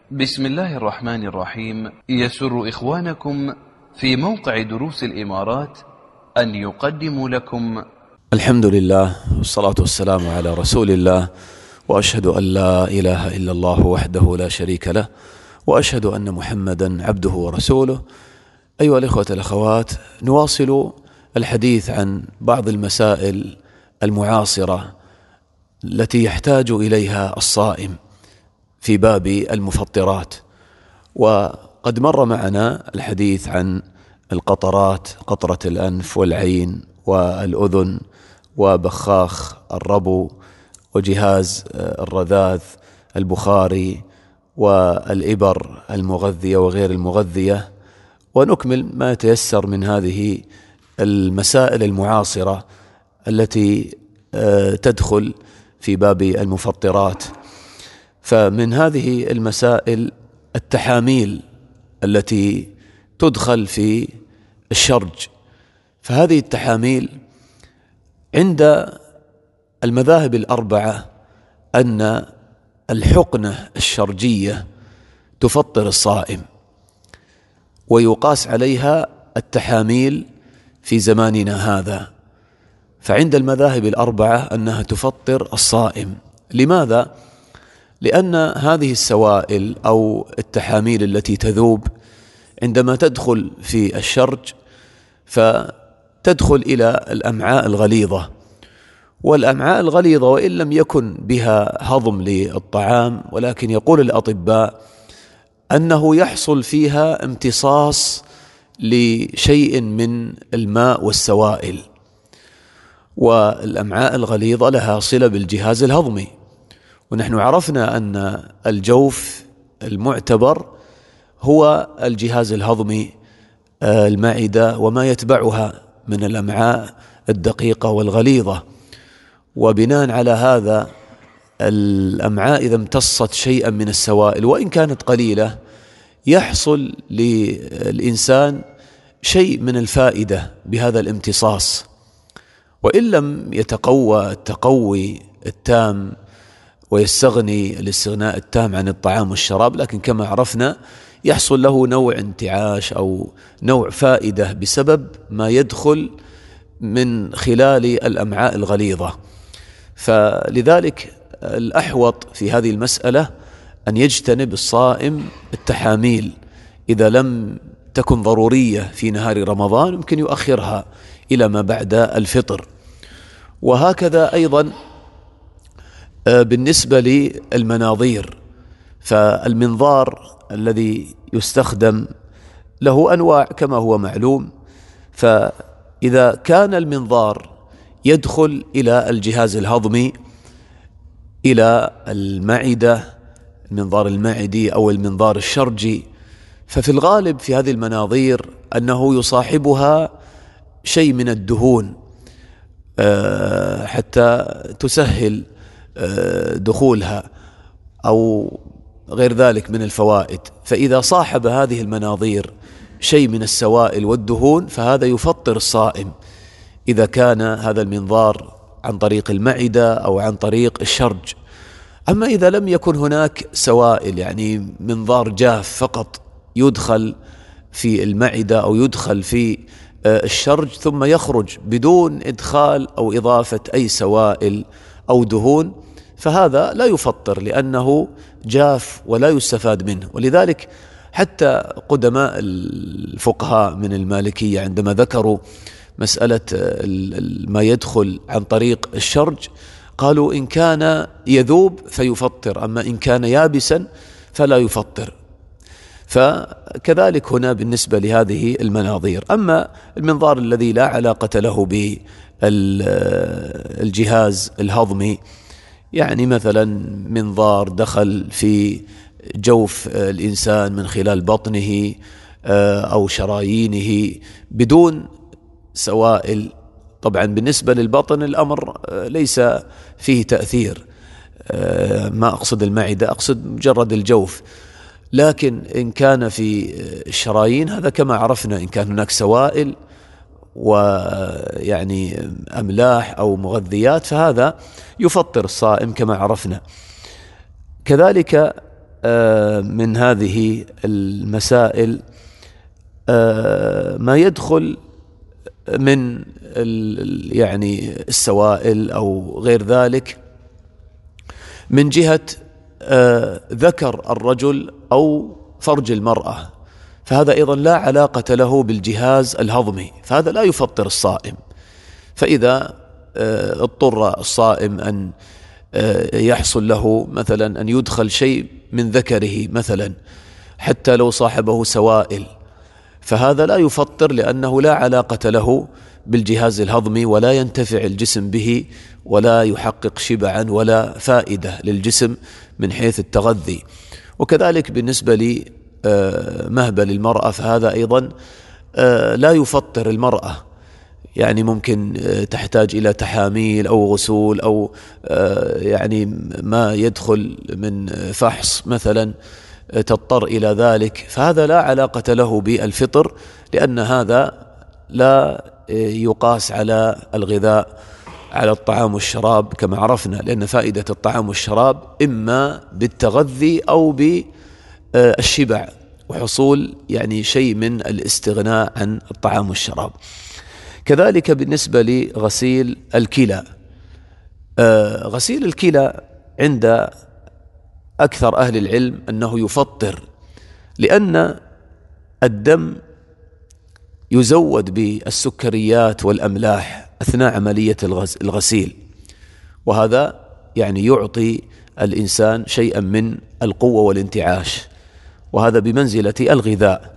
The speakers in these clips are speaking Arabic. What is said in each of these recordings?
بسم الله الرحمن الرحيم. يسر إخوانكم في موقع دروس الإمارات أن يقدموا لكم الحمد لله والصلاة والسلام على رسول الله، وأشهد أن لا إله إلا الله وحده لا شريك له، وأشهد أن محمدا عبده ورسوله. أيها الإخوة الأخوات، نواصل الحديث عن بعض المسائل المعاصرة التي يحتاج إليها الصائم في باب المفطرات. وقد مر معنا الحديث عن القطرات، قطرة الأنف والعين والأذن وبخاخ الربو وجهاز الرذاذ البخاري والإبر المغذية وغير المغذية، ونكمل ما يتيسر من هذه المسائل المعاصرة التي تدخل في باب المفطرات. فمن هذه المسائل التحاميل التي تدخل في الشرج. فهذه التحاميل عند المذاهب الأربعة أن الحقنة الشرجية تفطر الصائم، ويقاس عليها التحاميل في زماننا هذا. فعند المذاهب الأربعة أنها تفطر الصائم. لماذا؟ لأن هذه السوائل أو التحاميل التي تذوب عندما تدخل في الشرج فتدخل إلى الأمعاء الغليظة، والأمعاء الغليظة وإن لم يكن بها هضم للطعام، ولكن يقول الأطباء أنه يحصل فيها امتصاص لشيء من الماء والسوائل، والأمعاء الغليظة لها صلة بالجهاز الهضمي. ونحن عرفنا أن الجوف المعتبر هو الجهاز الهضمي، المعدة وما يتبعها من الأمعاء الدقيقة والغليظة. وبناء على هذا الأمعاء إذا امتصت شيئا من السوائل وإن كانت قليلة يحصل للإنسان شيء من الفائدة بهذا الامتصاص، وإن لم يتقوى التقوي التام ويستغني الاستغناء التام عن الطعام والشراب، لكن كما عرفنا يحصل له نوع انتعاش أو نوع فائدة بسبب ما يدخل من خلال الأمعاء الغليظة. فلذلك الأحوط في هذه المسألة أن يجتنب الصائم التحاميل. إذا لم تكن ضرورية في نهار رمضان يمكن يؤخرها إلى ما بعد الفطر. وهكذا أيضا بالنسبة للمناظير، فالمنظار الذي يستخدم له أنواع كما هو معلوم. فإذا كان المنظار يدخل إلى الجهاز الهضمي، إلى المعدة، المنظار المعدي أو المنظار الشرجي، ففي الغالب في هذه المناظير أنه يصاحبها شيء من الدهون حتى تسهل دخولها أو غير ذلك من الفوائد. فإذا صاحب هذه المناظير شيء من السوائل والدهون فهذا يفطر الصائم إذا كان هذا المنظار عن طريق المعدة أو عن طريق الشرج. أما إذا لم يكن هناك سوائل، يعني منظار جاف فقط يدخل في المعدة أو يدخل في الشرج ثم يخرج بدون إدخال أو إضافة أي سوائل أو دهون، فهذا لا يفطر لأنه جاف ولا يستفاد منه. ولذلك حتى قدماء الفقهاء من المالكية عندما ذكروا مسألة ما يدخل عن طريق الشرج قالوا إن كان يذوب فيفطر، أما إن كان يابسا فلا يفطر. فكذلك هنا بالنسبة لهذه المناظير. أما المنظار الذي لا علاقة له بالجهاز الهضمي، يعني مثلا منظار دخل في جوف الإنسان من خلال بطنه أو شرايينه بدون سوائل، طبعا بالنسبة للبطن الأمر ليس فيه تأثير، ما أقصد المعدة، أقصد مجرد الجوف. لكن إن كان في الشرايين هذا كما عرفنا إن كان هناك سوائل ويعني أملاح أو مغذيات فهذا يفطر الصائم كما عرفنا. كذلك من هذه المسائل ما يدخل من يعني السوائل أو غير ذلك من جهة ذكر الرجل أو فرج المرأة، فهذا أيضا لا علاقة له بالجهاز الهضمي، فهذا لا يفطر الصائم. فإذا اضطر الصائم أن يحصل له مثلا أن يدخل شيء من ذكره مثلا حتى لو صاحبه سوائل، فهذا لا يفطر لأنه لا علاقة له بالجهاز الهضمي ولا ينتفع الجسم به ولا يحقق شبعا ولا فائدة للجسم من حيث التغذي. وكذلك بالنسبة لمهبل المرأة فهذا أيضا لا يفطر المرأة، يعني ممكن تحتاج إلى تحاميل أو غسول أو يعني ما يدخل من فحص مثلا تضطر إلى ذلك، فهذا لا علاقة له بالفطر، لأن هذا لا يقاس على الغذاء على الطعام والشراب كما عرفنا، لأن فائدة الطعام والشراب إما بالتغذي أو بالشبع وحصول يعني شيء من الاستغناء عن الطعام والشراب. كذلك بالنسبة لغسيل الكلى، غسيل الكلى عند أكثر أهل العلم أنه يفطر، لأن الدم يزود بالسكريات والأملاح أثناء عملية الغسيل، وهذا يعني يعطي الإنسان شيئا من القوة والانتعاش، وهذا بمنزلة الغذاء.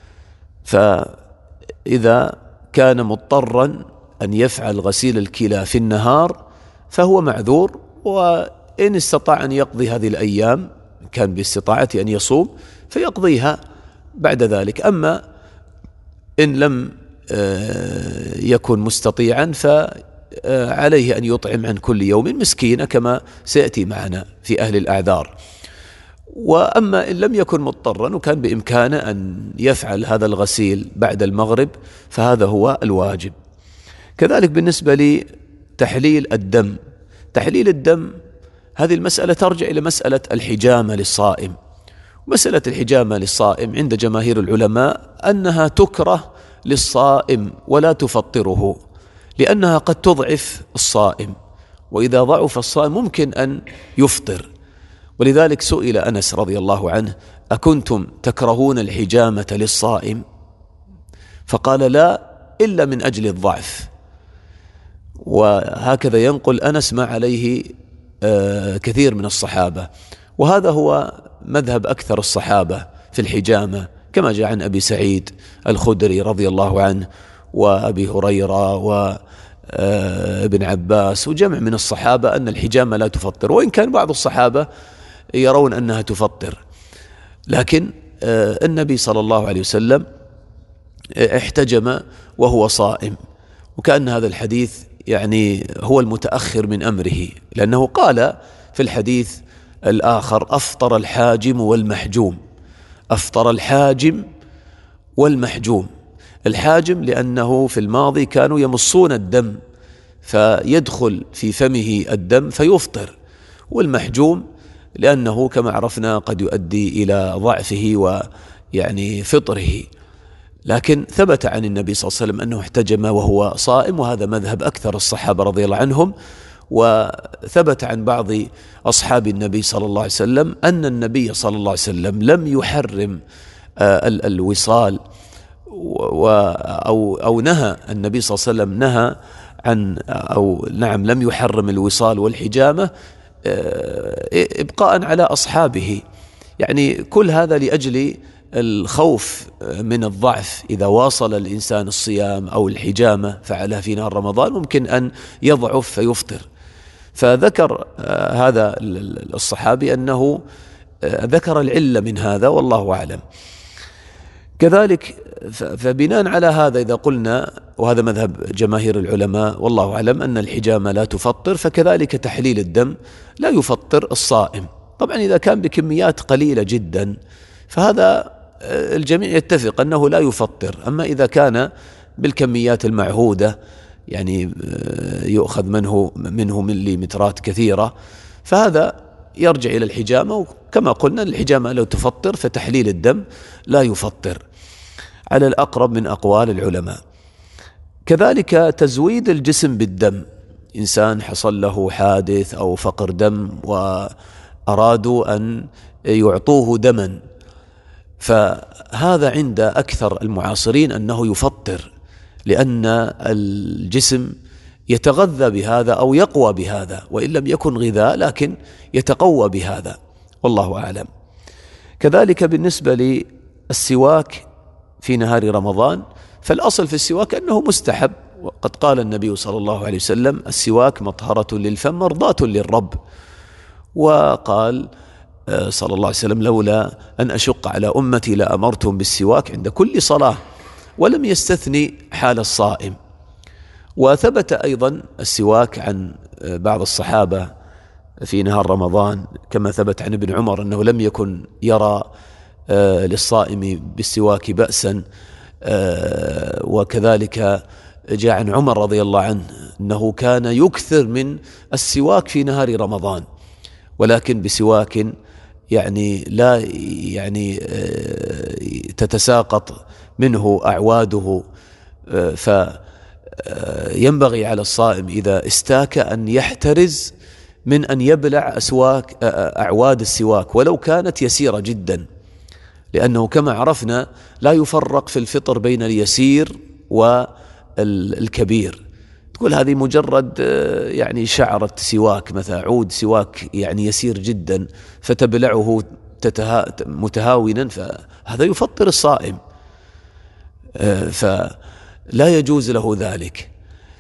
فإذا كان مضطرا أن يفعل غسيل الكلى في النهار فهو معذور، وإن استطاع أن يقضي هذه الأيام كان باستطاعته أن يصوم فيقضيها بعد ذلك. أما إن لم يكن مستطيعا فعليه أن يطعم عن كل يوم مسكينة كما سيأتي معنا في أهل الأعذار. وأما إن لم يكن مضطرا وكان بإمكانه أن يفعل هذا الغسيل بعد المغرب فهذا هو الواجب. كذلك بالنسبة لتحليل الدم، تحليل الدم هذه المسألة ترجع إلى مسألة الحجامة للصائم. مسألة الحجامة للصائم عند جماهير العلماء أنها تكره للصائم ولا تفطره، لأنها قد تضعف الصائم، وإذا ضعف الصائم ممكن أن يفطر. ولذلك سئل أنس رضي الله عنه: أكنتم تكرهون الحجامة للصائم؟ فقال: لا، إلا من أجل الضعف. وهكذا ينقل أنس ما عليه كثير من الصحابة، وهذا هو مذهب أكثر الصحابة في الحجامة، كما جاء عن أبي سعيد الخدري رضي الله عنه وأبي هريرة وابن عباس وجمع من الصحابة أن الحجامة لا تفطر، وإن كان بعض الصحابة يرون أنها تفطر. لكن النبي صلى الله عليه وسلم احتجم وهو صائم، وكأن هذا الحديث يعني هو المتأخر من أمره، لأنه قال في الحديث الآخر: أفطر الحاجم والمحجوم. أفطر الحاجم والمحجوم. الحاجم لأنه في الماضي كانوا يمصون الدم فيدخل في فمه الدم فيفطر، والمحجوم لأنه كما عرفنا قد يؤدي إلى ضعفه ويعني فطره. لكن ثبت عن النبي صلى الله عليه وسلم أنه احتجم وهو صائم، وهذا مذهب أكثر الصحابة رضي الله عنهم. وثبت عن بعض أصحاب النبي صلى الله عليه وسلم أن النبي صلى الله عليه وسلم لم يحرم الوصال، أو نهى النبي صلى الله عليه وسلم نهى عن لم يحرم الوصال والحجامة إبقاء على أصحابه. يعني كل هذا لأجل الخوف من الضعف، إذا واصل الإنسان الصيام أو الحجامة فعلها في نهار رمضان ممكن أن يضعف فيفطر. فذكر هذا الصحابي أنه ذكر العلة من هذا، والله أعلم. كذلك فبناء على هذا إذا قلنا، وهذا مذهب جماهير العلماء والله أعلم، أن الحجامة لا تفطر، فكذلك تحليل الدم لا يفطر الصائم. طبعا إذا كان بكميات قليلة جدا فهذا الجميع يتفق أنه لا يفطر. أما إذا كان بالكميات المعهودة، يعني يؤخذ منه مليمترات كثيرة، فهذا يرجع إلى الحجامة، وكما قلنا الحجامة لو تفطر فتحليل الدم لا يفطر على الأقرب من أقوال العلماء. كذلك تزويد الجسم بالدم، إنسان حصل له حادث أو فقر دم وأرادوا أن يعطوه دما، فهذا عند أكثر المعاصرين أنه يفطر، لأن الجسم يتغذى بهذا أو يقوى بهذا، وإن لم يكن غذاء لكن يتقوى بهذا، والله أعلم. كذلك بالنسبة للسواك في نهار رمضان، فالأصل في السواك أنه مستحب، وقد قال النبي صلى الله عليه وسلم: السواك مطهرة للفم مرضاة للرب. وقال صلى الله عليه وسلم: لولا أن أشق على أمتي لأمرتهم بالسواك عند كل صلاة، ولم يستثني حال الصائم. وثبت أيضا السواك عن بعض الصحابة في نهار رمضان، كما ثبت عن ابن عمر أنه لم يكن يرى للصائم بالسواك بأسا. وكذلك جاء عن عمر رضي الله عنه أنه كان يكثر من السواك في نهار رمضان، ولكن بسواك يعني لا تتساقط منه أعواده. فينبغي على الصائم إذا استاك أن يحترز من أن يبلع أعواد السواك ولو كانت يسيرة جدا، لأنه كما عرفنا لا يفرق في الفطر بين اليسير والكبير. تقول هذه مجرد يعني شعرة سواك مثلا، عود سواك يعني يسير جدا فتبلعه متهاونا، فهذا يفطر الصائم، فلا يجوز له ذلك.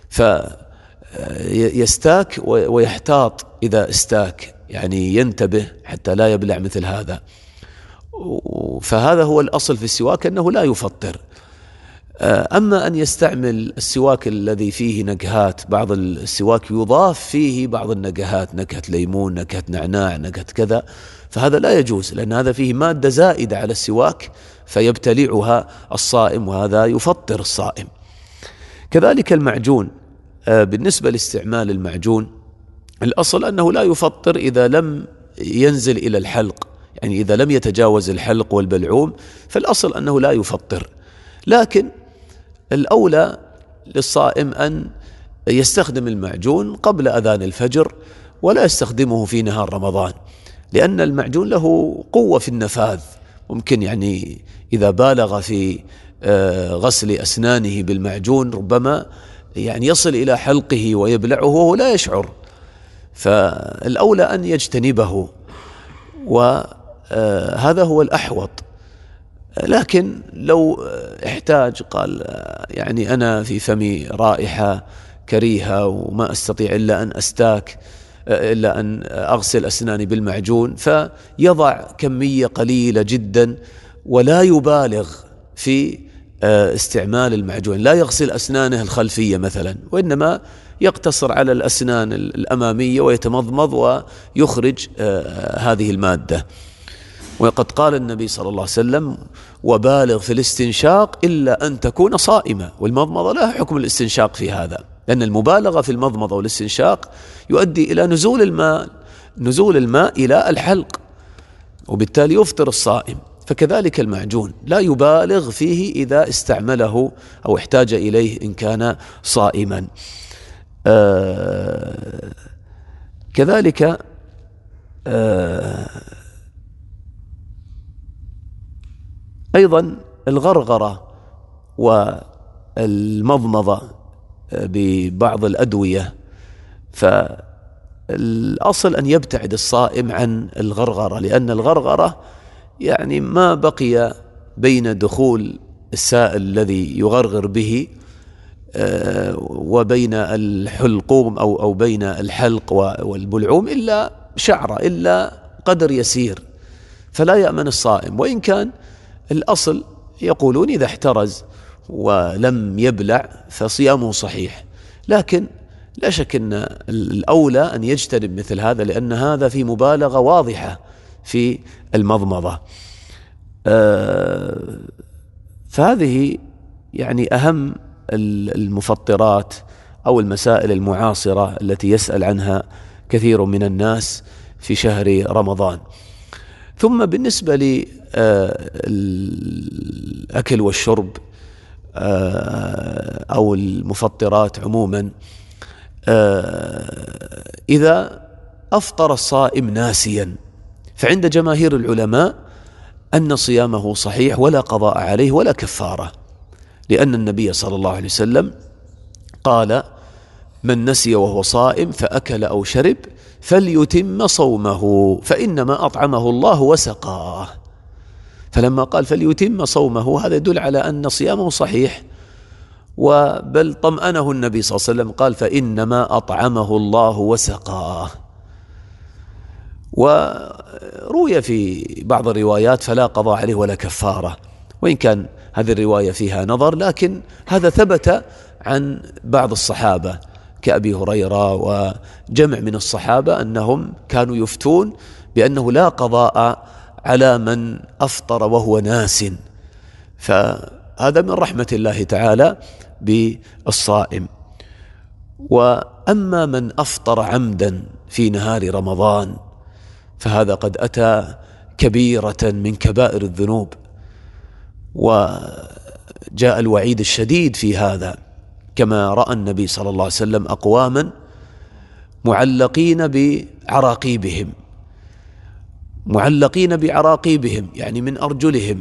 فيستاك ويحتاط إذا استاك، يعني ينتبه حتى لا يبلع مثل هذا. فهذا هو الأصل في السواك أنه لا يفطر. أما أن يستعمل السواك الذي فيه نكهات، بعض السواك يضاف فيه بعض النكهات، نكهة ليمون، نكهة نعناع، نكهة كذا، فهذا لا يجوز، لأن هذا فيه مادة زائدة على السواك فيبتلعها الصائم، وهذا يفطر الصائم. كذلك المعجون، بالنسبة لاستعمال المعجون الأصل أنه لا يفطر إذا لم ينزل إلى الحلق، يعني إذا لم يتجاوز الحلق والبلعوم فالأصل أنه لا يفطر. لكن الأولى للصائم أن يستخدم المعجون قبل أذان الفجر، ولا يستخدمه في نهار رمضان، لأن المعجون له قوة في النفاذ، ممكن يعني إذا بالغ في غسل أسنانه بالمعجون ربما يعني يصل إلى حلقه ويبلعه وهو لا يشعر، فالأولى أن يجتنبه، وهذا هو الأحوط. لكن لو احتاج قال يعني أنا في فمي رائحة كريهة وما أستطيع إلا أن أغسل أسناني بالمعجون، فيضع كمية قليلة جدا ولا يبالغ في استعمال المعجون، لا يغسل أسنانه الخلفية مثلا، وإنما يقتصر على الأسنان الأمامية ويتمضمض ويخرج هذه المادة. وقد قال النبي صلى الله عليه وسلم: وبالغ في الاستنشاق إلا أن تكون صائمة. والمضمضة لها حكم الاستنشاق في هذا، لأن المبالغة في المضمضة والاستنشاق يؤدي إلى نزول الماء إلى الحلق، وبالتالي يفطر الصائم. فكذلك المعجون لا يبالغ فيه إذا استعمله أو احتاج إليه إن كان صائما. كذلك أيضا الغرغرة والمضمضة ببعض الأدوية، فالأصل أن يبتعد الصائم عن الغرغرة، لأن الغرغرة يعني ما بقي بين دخول السائل الذي يغرغر به وبين الحلقوم أو بين الحلق والبلعوم إلا شعرة، إلا قدر يسير، فلا يأمن الصائم. وإن كان الأصل يقولون إذا احترز ولم يبلع فصيامه صحيح، لكن لا شك أن الأولى أن يجتنب مثل هذا، لأن هذا في مبالغة واضحة في المضمضة. فهذه يعني أهم المفطرات أو المسائل المعاصرة التي يسأل عنها كثير من الناس في شهر رمضان. ثم بالنسبة للأكل والشرب أو المفطرات عموما، إذا أفطر الصائم ناسيا فعند جماهير العلماء أن صيامه صحيح ولا قضاء عليه ولا كفارة، لأن النبي صلى الله عليه وسلم قال: من نسي وهو صائم فأكل أو شرب فليتم صومه فإنما أطعمه الله وسقاه. فلما قال فليتم صومه هذا يدل على أن صيامه صحيح، وبل طمأنه النبي صلى الله عليه وسلم قال: فإنما أطعمه الله وسقاه. وروي في بعض الروايات فلا قضاء عليه ولا كفارة، وإن كان هذه الرواية فيها نظر، لكن هذا ثبت عن بعض الصحابة كأبي هريرة وجمع من الصحابة أنهم كانوا يفتون بأنه لا قضاء على من أفطر وهو ناس، فهذا من رحمة الله تعالى بالصائم. وأما من أفطر عمدا في نهار رمضان فهذا قد أتى كبيرة من كبائر الذنوب، وجاء الوعيد الشديد في هذا، كما رأى النبي صلى الله عليه وسلم أقواما معلقين بعراقيبهم يعني من أرجلهم،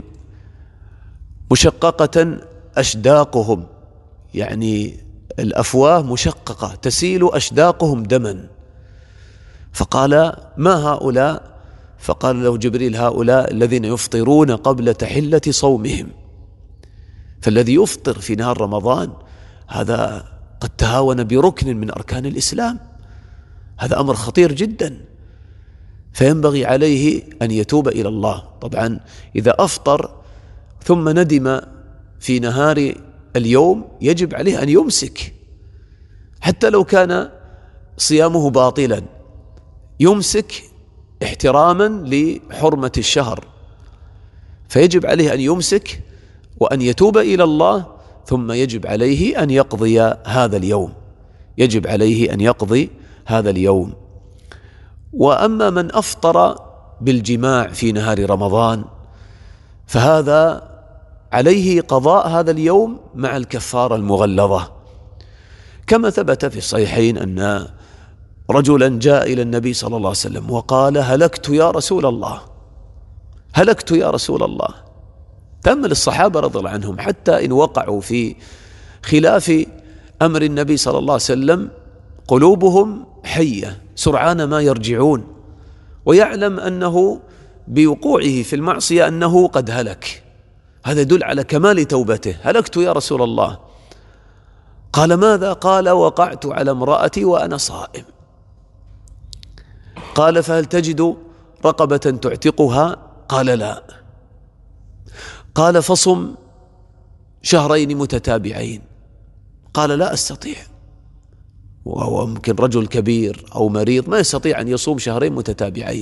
مشققة أشداقهم، يعني الأفواه مشققة تسيل أشداقهم دما. فقال: ما هؤلاء؟ فقال له جبريل: هؤلاء الذين يفطرون قبل تحلة صومهم. فالذي يفطر في نهار رمضان هذا قد تهاون بركن من أركان الإسلام، هذا أمر خطير جدا، فينبغي عليه أن يتوب إلى الله. طبعا إذا أفطر ثم ندم في نهار اليوم يجب عليه أن يمسك، حتى لو كان صيامه باطلا، يمسك احتراما لحرمة الشهر، فيجب عليه أن يمسك وأن يتوب إلى الله، ثم يجب عليه أن يقضي هذا اليوم. وأما من أفطر بالجماع في نهار رمضان فهذا عليه قضاء هذا اليوم مع الكفارة المغلظة، كما ثبت في الصحيحين أن رجلا جاء إلى النبي صلى الله عليه وسلم وقال: هلكت يا رسول الله. تأمل الصحابة رضي الله عنهم، حتى إن وقعوا في خلاف أمر النبي صلى الله عليه وسلم قلوبهم حية سرعان ما يرجعون، ويعلم أنه بوقوعه في المعصية أنه قد هلك. هذا يدل على كمال توبته. هلكت يا رسول الله. قال: ماذا؟ قال: وقعت على امرأتي وأنا صائم. قال: فهل تجد رقبة تعتقها؟ قال: لا. قال: فصم شهرين متتابعين. قال: لا أستطيع. وهو ممكن رجل كبير أو مريض ما يستطيع أن يصوم شهرين متتابعين.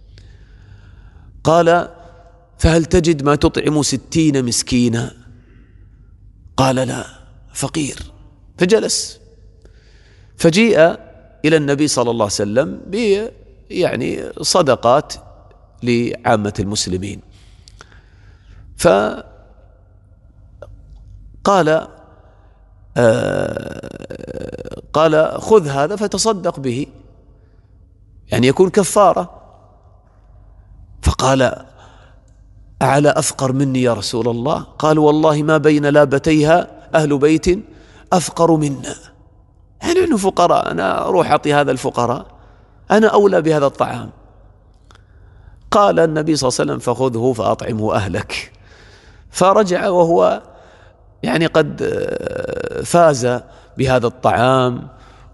قال: فهل تجد ما تطعم 60 مسكينا؟ قال: لا، فقير. فجلس، فجيء إلى النبي صلى الله عليه وسلم يعني صدقات لعامة المسلمين، فقال خذ هذا فتصدق به، يعني يكون كفارة. فقال: أعلى أفقر مني يا رسول الله؟ قال: والله ما بين لابتيها أهل بيت أفقر منا، يعني نحن فقراء، أنا أروح أعطي هذا الفقراء، أنا أولى بهذا الطعام. قال النبي صلى الله عليه وسلم: فخذه فأطعمه أهلك. فرجع وهو يعني قد فاز بهذا الطعام،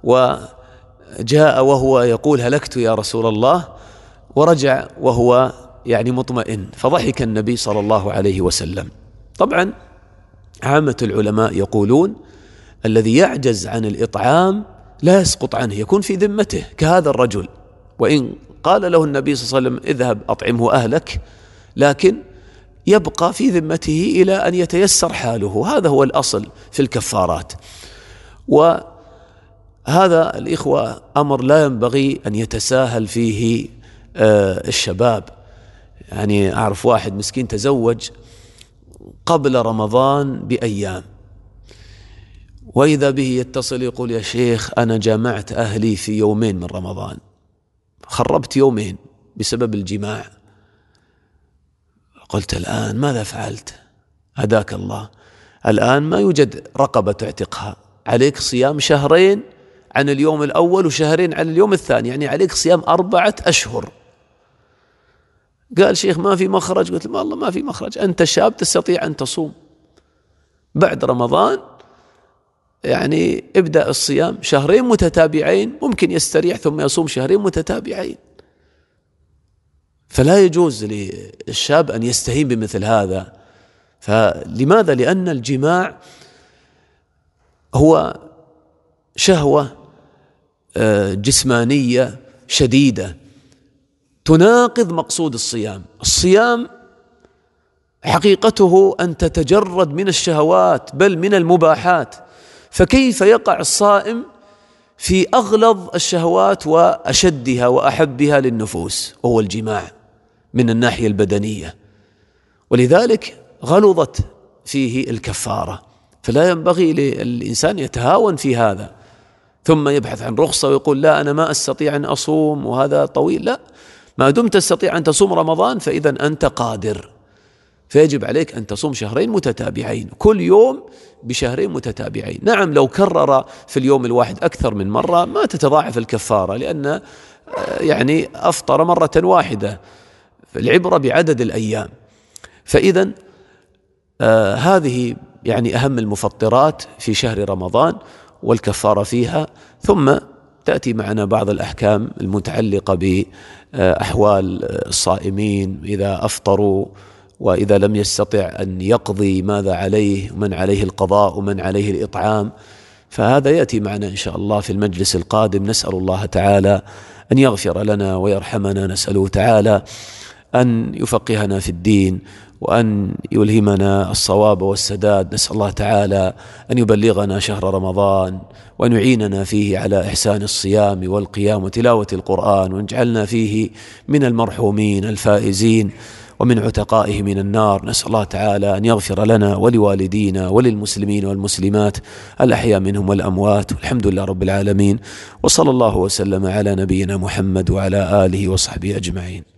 وجاء وهو يقول: هلكت يا رسول الله، ورجع وهو يعني مطمئن. فضحك النبي صلى الله عليه وسلم. طبعا عامة العلماء يقولون الذي يعجز عن الإطعام لا يسقط عنه، يكون في ذمته كهذا الرجل، وإن قال له النبي صلى الله عليه وسلم: اذهب أطعمه أهلك، لكن يبقى في ذمته إلى أن يتيسر حاله. هذا هو الأصل في الكفارات. وهذا الإخوة أمر لا ينبغي أن يتساهل فيه الشباب. يعني أعرف واحد مسكين تزوج قبل رمضان بأيام، وإذا به يتصل يقول يا شيخ أنا جامعت أهلي في يومين من رمضان، خربت يومين بسبب الجماع. قلت الآن ماذا فعلت؟ هداك الله، الآن ما يوجد رقبة تعتقها، عليك صيام شهرين عن اليوم الأول وشهرين عن اليوم الثاني، يعني عليك صيام 4 أشهر. قال شيخ ما في مخرج. قلت له والله ما في مخرج، أنت شاب تستطيع أن تصوم بعد رمضان، يعني ابدأ الصيام شهرين متتابعين، ممكن يستريح ثم يصوم شهرين متتابعين. فلا يجوز للشاب أن يستهين بمثل هذا. فلماذا؟ لأن الجماع هو شهوة جسمانية شديدة تناقض مقصود الصيام. الصيام حقيقته أن تتجرد من الشهوات بل من المباحات، فكيف يقع الصائم في أغلظ الشهوات وأشدها وأحبها للنفوس وهو الجماع من الناحية البدنية، ولذلك غلظت فيه الكفارة. فلا ينبغي للإنسان يتهاون في هذا ثم يبحث عن رخصة ويقول لا أنا ما أستطيع أن أصوم وهذا طويل. لا، ما دمت تستطيع أن تصوم رمضان فإذا أنت قادر، فيجب عليك أن تصوم شهرين متتابعين، كل يوم بشهرين متتابعين. نعم لو كرر في اليوم الواحد أكثر من مرة ما تتضاعف الكفارة، لأن يعني أفطر مرة واحدة، العبرة بعدد الأيام. فإذا هذه يعني أهم المفطرات في شهر رمضان والكفارة فيها. ثم تأتي معنا بعض الأحكام المتعلقة بأحوال الصائمين إذا أفطروا وإذا لم يستطع أن يقضي ماذا عليه، ومن عليه القضاء ومن عليه الإطعام. فهذا يأتي معنا إن شاء الله في المجلس القادم. نسأل الله تعالى أن يغفر لنا ويرحمنا، نسأله تعالى أن يفقهنا في الدين وأن يلهمنا الصواب والسداد. نسأل الله تعالى أن يبلغنا شهر رمضان وأن يعيننا فيه على إحسان الصيام والقيام وتلاوة القرآن، ونجعلنا فيه من المرحومين الفائزين ومن عتقائه من النار. نسأل الله تعالى أن يغفر لنا ولوالدينا وللمسلمين والمسلمات الأحياء منهم والأموات، والحمد لله رب العالمين، وصلى الله وسلم على نبينا محمد وعلى آله وصحبه أجمعين.